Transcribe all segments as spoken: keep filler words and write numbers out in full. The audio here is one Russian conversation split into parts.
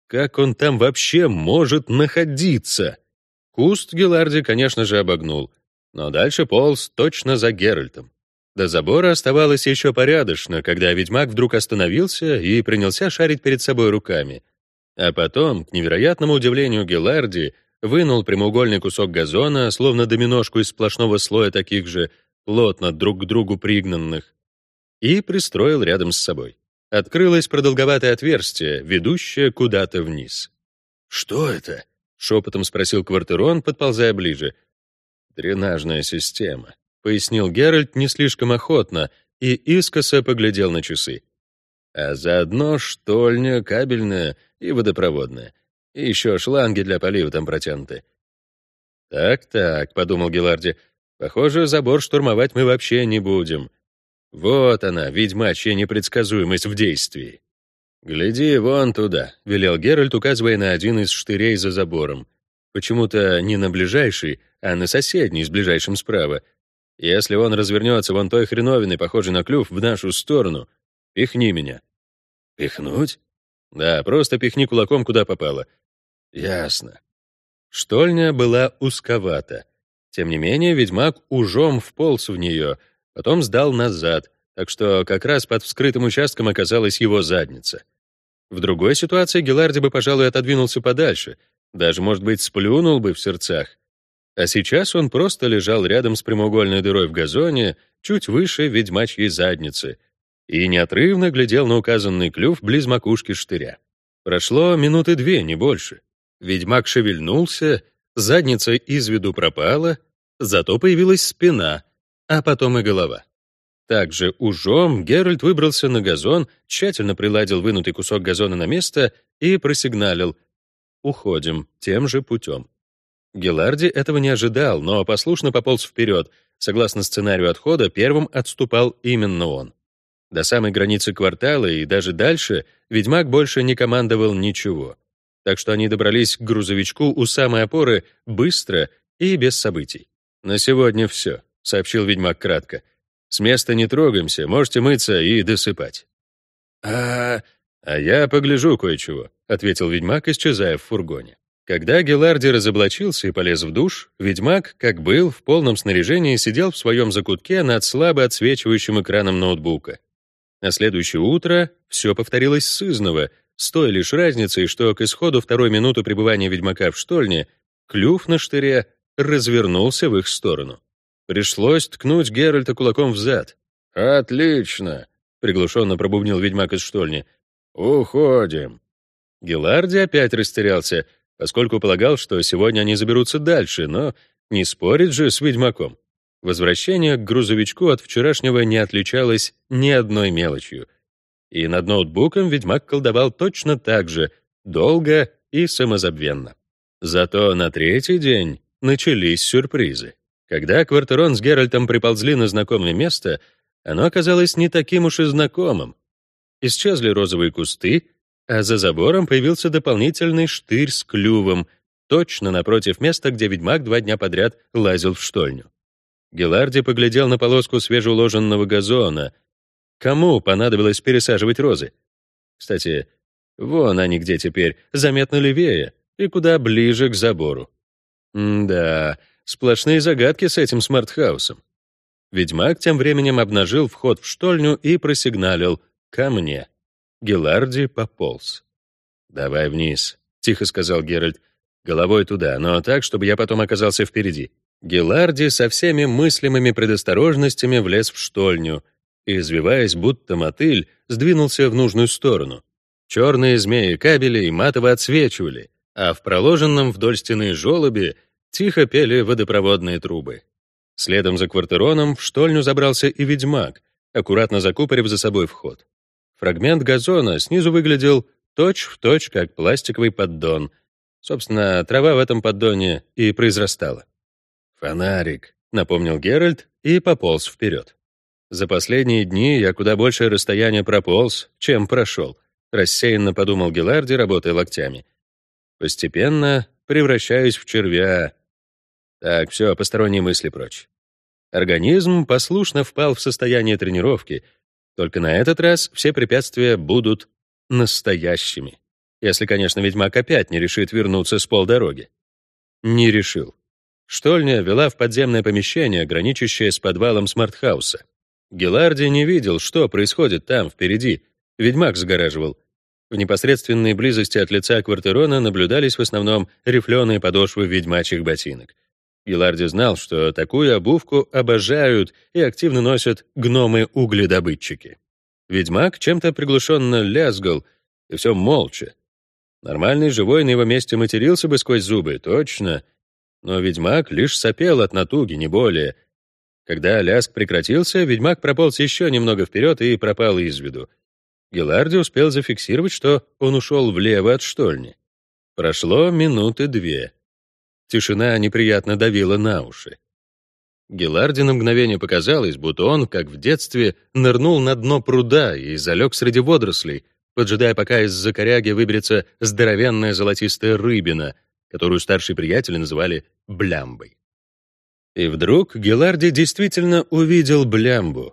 Как он там вообще может находиться? Куст Геларди, конечно же, обогнул, но дальше полз точно за Геральтом. До забора оставалось еще порядочно, когда ведьмак вдруг остановился и принялся шарить перед собой руками. А потом, к невероятному удивлению Геларди, вынул прямоугольный кусок газона, словно доминошку из сплошного слоя таких же, плотно друг к другу пригнанных, и пристроил рядом с собой. Открылось продолговатое отверстие, ведущее куда-то вниз. «Что это?» — шепотом спросил Квартирон, подползая ближе. «Дренажная система», — пояснил Геральт не слишком охотно и искоса поглядел на часы. «А заодно штольня, кабельная и водопроводная. И еще шланги для полива там протянуты». «Так-так», — подумал Геларди, — «похоже, забор штурмовать мы вообще не будем. Вот она, ведьмачья непредсказуемость в действии». «Гляди вон туда», — велел Геральт, указывая на один из штырей за забором. Почему-то не на ближайший, а на соседний с ближайшим справа. «Если он развернется вон той хреновиной, похожей на клюв, в нашу сторону, пихни меня». «Пихнуть?» «Да, просто пихни кулаком, куда попало». «Ясно». Штольня была узковата. Тем не менее, ведьмак ужом вполз в нее, потом сдал назад, так что как раз под вскрытым участком оказалась его задница. В другой ситуации Геларди бы, пожалуй, отодвинулся подальше, даже, может быть, сплюнул бы в сердцах. А сейчас он просто лежал рядом с прямоугольной дырой в газоне, чуть выше ведьмачьей задницы, и неотрывно глядел на указанный клюв близ макушки штыря. Прошло минуты две, не больше. Ведьмак шевельнулся, задница из виду пропала, зато появилась спина, а потом и голова. Также ужом Геральт выбрался на газон, тщательно приладил вынутый кусок газона на место и просигналил: «Уходим тем же путем». Геларди этого не ожидал, но послушно пополз вперед. Согласно сценарию отхода, первым отступал именно он. До самой границы квартала и даже дальше ведьмак больше не командовал ничего. Так что они добрались к грузовичку у самой опоры быстро и без событий. «На сегодня все», — сообщил ведьмак кратко. «С места не трогаемся, можете мыться и досыпать». «А, а я погляжу кое-чего», — ответил ведьмак, исчезая в фургоне. Когда Геларди разоблачился и полез в душ, ведьмак, как был, в полном снаряжении сидел в своем закутке над слабо отсвечивающим экраном ноутбука. На следующее утро все повторилось сызнова, с той лишь разницей, что к исходу второй минуты пребывания ведьмака в штольне клюв на штыре развернулся в их сторону. Пришлось ткнуть Геральта кулаком в зад. «Отлично!» — приглушенно пробубнил ведьмак из штольни. «Уходим!» Геларди опять растерялся, поскольку полагал, что сегодня они заберутся дальше, но не спорить же с ведьмаком. Возвращение к грузовичку от вчерашнего не отличалось ни одной мелочью. И над ноутбуком ведьмак колдовал точно так же, долго и самозабвенно. Зато на третий день начались сюрпризы. Когда Квартирон с Геральтом приползли на знакомое место, оно оказалось не таким уж и знакомым. Исчезли розовые кусты, а за забором появился дополнительный штырь с клювом, точно напротив места, где ведьмак два дня подряд лазил в штольню. Геларди поглядел на полоску свежеуложенного газона. Кому понадобилось пересаживать розы? Кстати, вон они где теперь, заметно левее и куда ближе к забору. М-да, сплошные загадки с этим смарт-хаусом. Ведьмак тем временем обнажил вход в штольню и просигналил: «Ко мне». Геларди пополз. «Давай вниз», — тихо сказал Геральт. «Головой туда, но так, чтобы я потом оказался впереди». Геларди со всеми мыслимыми предосторожностями влез в штольню и, извиваясь будто мотыль, сдвинулся в нужную сторону. Черные змеи кабелей матово отсвечивали, а в проложенном вдоль стены желобе тихо пели водопроводные трубы. Следом за Квартироном в штольню забрался и ведьмак, аккуратно закупорив за собой вход. Фрагмент газона снизу выглядел точь-в-точь, как пластиковый поддон. Собственно, трава в этом поддоне и произрастала. «Фонарик», — напомнил Геральт и пополз вперед. «За последние дни я куда большее расстояние прополз, чем прошел», — рассеянно подумал Геларди, работая локтями. «Постепенно превращаюсь в червя». Так, все, посторонние мысли прочь. Организм послушно впал в состояние тренировки, только на этот раз все препятствия будут настоящими. Если, конечно, ведьмак опять не решит вернуться с полдороги. Не решил. Штольня вела в подземное помещение, граничащее с подвалом смартхауса. Геларди не видел, что происходит там, впереди. Ведьмак загораживал. В непосредственной близости от лица Квартерона наблюдались в основном рифленые подошвы ведьмачьих ботинок. Геларди знал, что такую обувку обожают и активно носят гномы-угледобытчики. Ведьмак чем-то приглушенно лязгал, и все молча. Нормальный живой на его месте матерился бы сквозь зубы, точно. Но ведьмак лишь сопел от натуги, не более. Когда лязг прекратился, ведьмак прополз еще немного вперед и пропал из виду. Геларди успел зафиксировать, что он ушел влево от штольни. Прошло минуты две. Тишина неприятно давила на уши. Геларди на мгновение показалось, будто он, как в детстве, нырнул на дно пруда и залег среди водорослей, поджидая, пока из-за коряги выберется здоровенная золотистая рыбина, которую старшие приятели называли блямбой. И вдруг Геларди действительно увидел блямбу.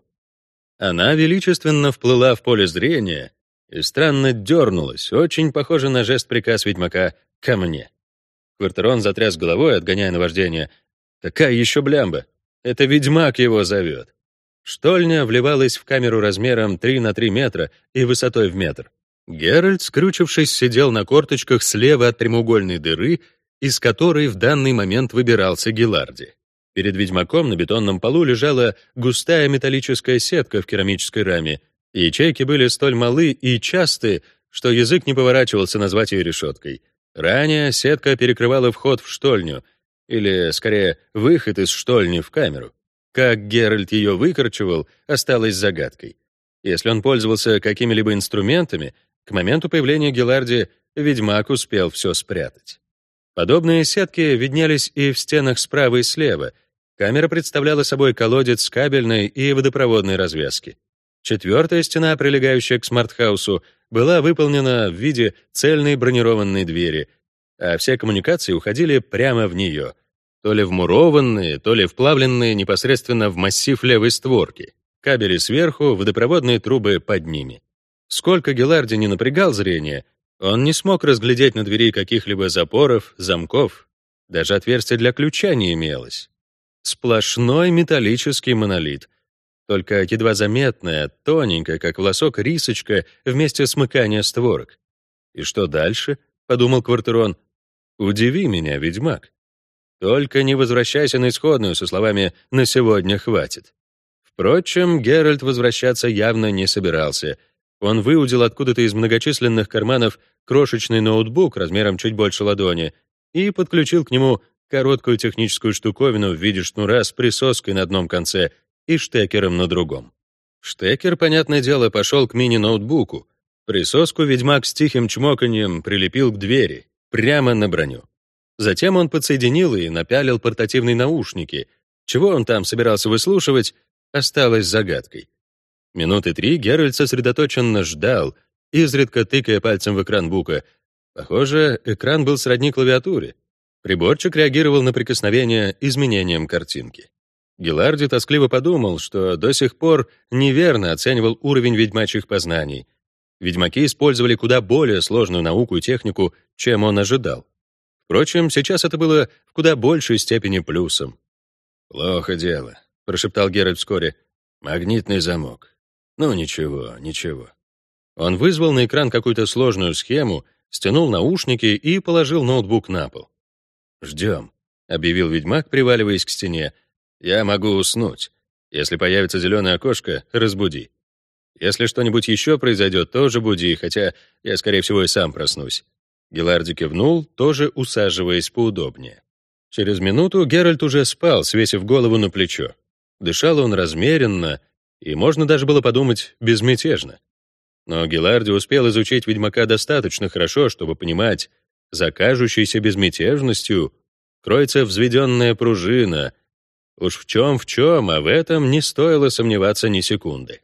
Она величественно вплыла в поле зрения и странно дернулась, очень похоже на жест-приказ ведьмака «ко мне». Квартерон затряс головой, отгоняя наваждение. «Какая еще блямба? Это ведьмак его зовет». Штольня вливалась в камеру размером три на три метра и высотой в метр. Геральт, скрючившись, сидел на корточках слева от прямоугольной дыры, из которой в данный момент выбирался Геларди. Перед ведьмаком на бетонном полу лежала густая металлическая сетка в керамической раме. Ячейки были столь малы и часты, что язык не поворачивался назвать ее решеткой. Ранее сетка перекрывала вход в штольню, или, скорее, выход из штольни в камеру. Как Геральт ее выкорчевал, осталось загадкой. Если он пользовался какими-либо инструментами, к моменту появления Геларди ведьмак успел все спрятать. Подобные сетки виднелись и в стенах справа и слева. Камера представляла собой колодец кабельной и водопроводной развязки. Четвертая стена, прилегающая к смартхаусу, была выполнена в виде цельной бронированной двери, а все коммуникации уходили прямо в нее, то ли вмурованные, то ли вплавленные непосредственно в массив левой створки. Кабели сверху, водопроводные трубы под ними. Сколько Геларди не напрягал зрение, он не смог разглядеть на двери каких-либо запоров, замков. Даже отверстия для ключа не имелось. Сплошной металлический монолит. Только едва заметная, тоненькая, как волосок, рисочка вместе смыкания створок. «И что дальше?» — подумал Квартерон. «Удиви меня, ведьмак. Только не возвращайся на исходную со словами «на сегодня хватит». Впрочем, Геральт возвращаться явно не собирался. Он выудил откуда-то из многочисленных карманов крошечный ноутбук размером чуть больше ладони и подключил к нему короткую техническую штуковину в виде шнура с присоской на одном конце и штекером на другом. Штекер, понятное дело, пошел к мини-ноутбуку. Присоску ведьмак с тихим чмоканьем прилепил к двери, прямо на броню. Затем он подсоединил и напялил портативные наушники. Чего он там собирался выслушивать, осталось загадкой. Минуты три Геральт сосредоточенно ждал, изредка тыкая пальцем в экран бука. Похоже, экран был сродни клавиатуре. Приборчик реагировал на прикосновение изменением картинки. Геларди тоскливо подумал, что до сих пор неверно оценивал уровень ведьмачьих познаний. Ведьмаки использовали куда более сложную науку и технику, чем он ожидал. Впрочем, сейчас это было в куда большей степени плюсом. «Плохо дело», — прошептал Геральт вскоре. «Магнитный замок. Ну, ничего, ничего». Он вызвал на экран какую-то сложную схему, стянул наушники и положил ноутбук на пол. «Ждем», — объявил ведьмак, приваливаясь к стене. «Я могу уснуть. Если появится зеленое окошко, разбуди. Если что-нибудь еще произойдет, тоже буди, хотя я, скорее всего, и сам проснусь». Геларди кивнул, тоже усаживаясь поудобнее. Через минуту Геральт уже спал, свесив голову на плечо. Дышал он размеренно, и можно даже было подумать безмятежно. Но Геларди успел изучить ведьмака достаточно хорошо, чтобы понимать, за кажущейся безмятежностью кроется взведенная пружина. Уж в чем в чем, а в этом не стоило сомневаться ни секунды.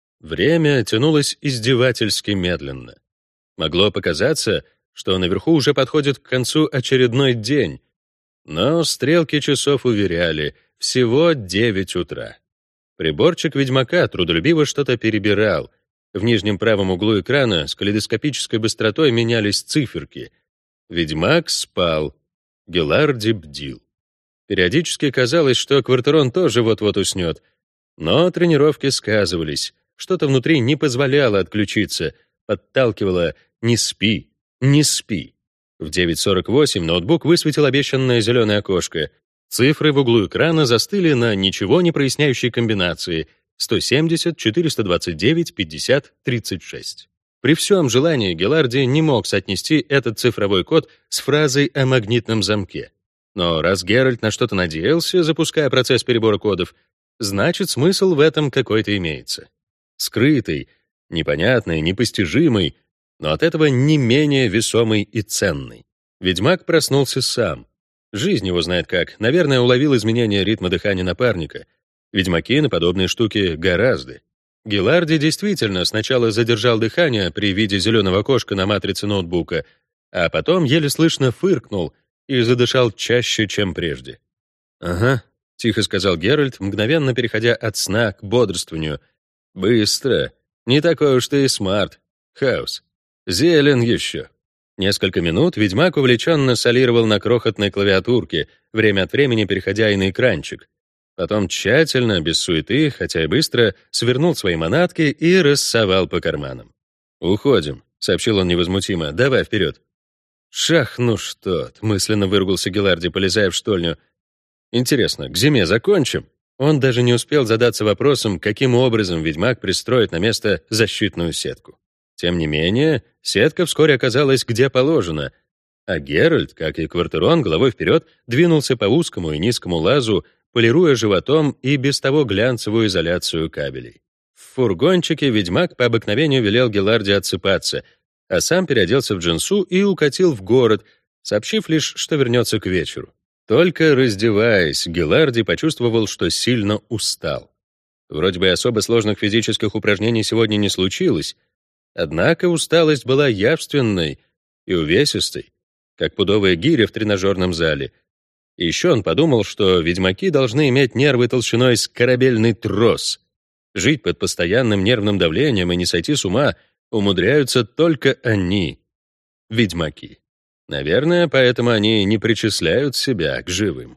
Время тянулось издевательски медленно. Могло показаться, что наверху уже подходит к концу очередной день, но стрелки часов уверяли — всего девять утра. Приборчик ведьмака трудолюбиво что-то перебирал. В нижнем правом углу экрана с калейдоскопической быстротой менялись циферки. Ведьмак спал, Геларди бдил. Периодически казалось, что Квартерон тоже вот-вот уснет. Но тренировки сказывались. Что-то внутри не позволяло отключиться, подталкивало «не спи, не спи». В девять сорок восемь ноутбук высветил обещанное зеленое окошко. Цифры в углу экрана застыли на ничего не проясняющей комбинации сто семьдесят, четыреста двадцать девять, пятьдесят, тридцать шесть. При всем желании Геларди не мог соотнести этот цифровой код с фразой о магнитном замке. Но раз Геральт на что-то надеялся, запуская процесс перебора кодов, значит, смысл в этом какой-то имеется. Скрытый, непонятный, непостижимый, но от этого не менее весомый и ценный. Ведьмак проснулся сам. Жизнь его знает как. Наверное, уловил изменение ритма дыхания напарника. Ведьмаки на подобные штуки гораздо. Геларди действительно сначала задержал дыхание при виде зеленого окошка на матрице ноутбука, а потом еле слышно фыркнул и задышал чаще, чем прежде. «Ага», — тихо сказал Геральт, мгновенно переходя от сна к бодрствованию. «Быстро. Не такой уж ты и смарт. Хаус. Зелен еще». Несколько минут ведьмак увлеченно солировал на крохотной клавиатурке, время от времени переходя и на экранчик. Потом тщательно, без суеты, хотя и быстро, свернул свои манатки и рассовал по карманам. «Уходим», — сообщил он невозмутимо. «Давай вперед». «Шах, ну что!» — мысленно выругался Геларди, полезая в штольню. «Интересно, к зиме закончим?» Он даже не успел задаться вопросом, каким образом ведьмак пристроит на место защитную сетку. Тем не менее, сетка вскоре оказалась где положено, а Геральт, как и Квартерон, головой вперед двинулся по узкому и низкому лазу, полируя животом и без того глянцевую изоляцию кабелей. В фургончике ведьмак по обыкновению велел Геларди отсыпаться, а сам переоделся в джинсу и укатил в город, сообщив лишь, что вернется к вечеру. Только раздеваясь, Геларди почувствовал, что сильно устал. Вроде бы особо сложных физических упражнений сегодня не случилось, однако усталость была явственной и увесистой, как пудовая гиря в тренажерном зале. И еще он подумал, что ведьмаки должны иметь нервы толщиной с корабельный трос. Жить под постоянным нервным давлением и не сойти с ума умудряются только они, ведьмаки. Наверное, поэтому они не причисляют себя к живым.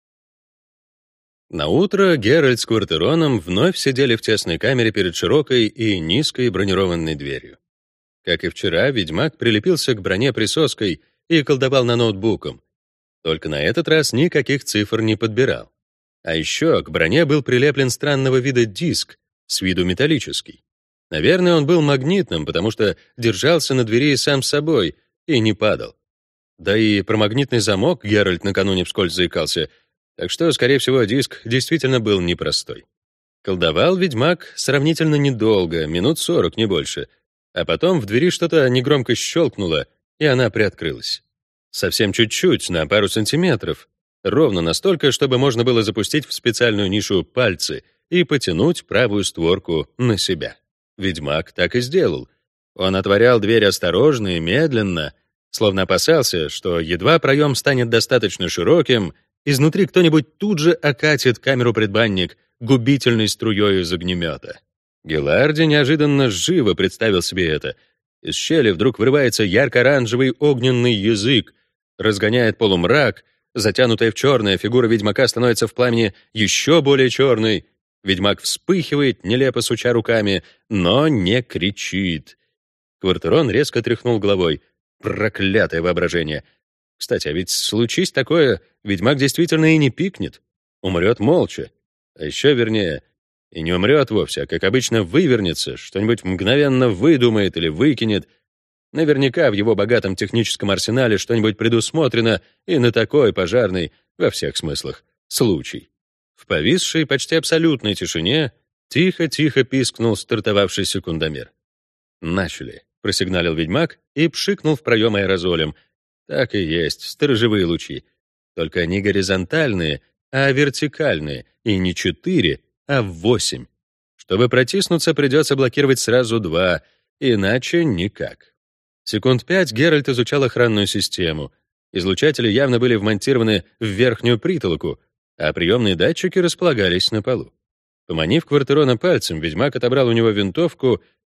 Наутро Геральт с Квартероном вновь сидели в тесной камере перед широкой и низкой бронированной дверью. Как и вчера, ведьмак прилепился к броне присоской и колдовал на ноутбуком. Только на этот раз никаких цифр не подбирал. А еще к броне был прилеплен странного вида диск, с виду металлический. Наверное, он был магнитным, потому что держался на двери сам собой и не падал. Да и про магнитный замок Геральт накануне вскользь заикался, так что, скорее всего, диск действительно был непростой. Колдовал ведьмак сравнительно недолго, минут сорок, не больше, а потом в двери что-то негромко щелкнуло, и она приоткрылась. Совсем чуть-чуть, на пару сантиметров, ровно настолько, чтобы можно было запустить в специальную нишу пальцы и потянуть правую створку на себя. Ведьмак так и сделал. Он отворял дверь осторожно и медленно, словно опасался, что едва проем станет достаточно широким, изнутри кто-нибудь тут же окатит камеру-предбанник губительной струей из огнемета. Геларди неожиданно живо представил себе это. Из щели вдруг вырывается ярко-оранжевый огненный язык, разгоняет полумрак, затянутая в черное фигура ведьмака становится в пламени еще более черной. Ведьмак вспыхивает, нелепо суча руками, но не кричит. Квартерон резко тряхнул головой. Проклятое воображение. Кстати, а ведь случись такое, ведьмак действительно и не пикнет. Умрет молча. А еще вернее, и не умрет вовсе, а, как обычно, вывернется, что-нибудь мгновенно выдумает или выкинет. Наверняка в его богатом техническом арсенале что-нибудь предусмотрено и на такой пожарный, во всех смыслах, случай. В повисшей, почти абсолютной тишине тихо-тихо пискнул стартовавший секундомер. «Начали», — просигналил ведьмак и пшикнул в проем аэрозолем. Так и есть, сторожевые лучи. Только не горизонтальные, а вертикальные, и не четыре, а восемь. Чтобы протиснуться, придется блокировать сразу два, иначе никак. Секунд пять Геральт изучал охранную систему. Излучатели явно были вмонтированы в верхнюю притолоку, а приемные датчики располагались на полу. Поманив Квартерона пальцем, ведьмак отобрал у него винтовку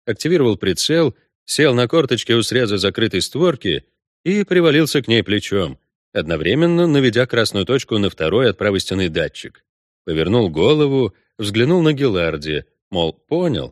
активировал прицел, сел на корточки у среза закрытой створки и привалился к ней плечом, одновременно наведя красную точку на второй от правой стены датчик. Повернул голову, взглянул на Гиларди, мол, понял.